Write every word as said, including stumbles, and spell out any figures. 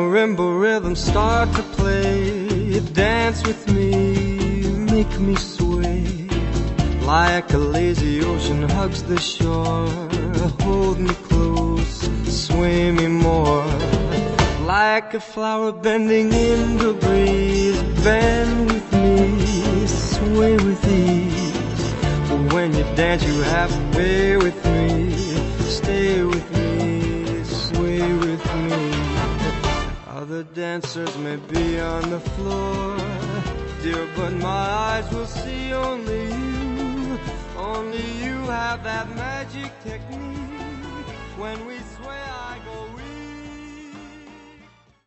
marimba rhythm start to play, dance with me, make me sway. Like a lazy ocean hugs the shore, hold me close, sway me more. Like a flower bending in the breeze, bend with me, sway with ease. When you dance you have to be with me, stay with me, sway with me. Other dancers may be on the floor, dear, but my eyes will see only you. Only you have that magic technique. When we sway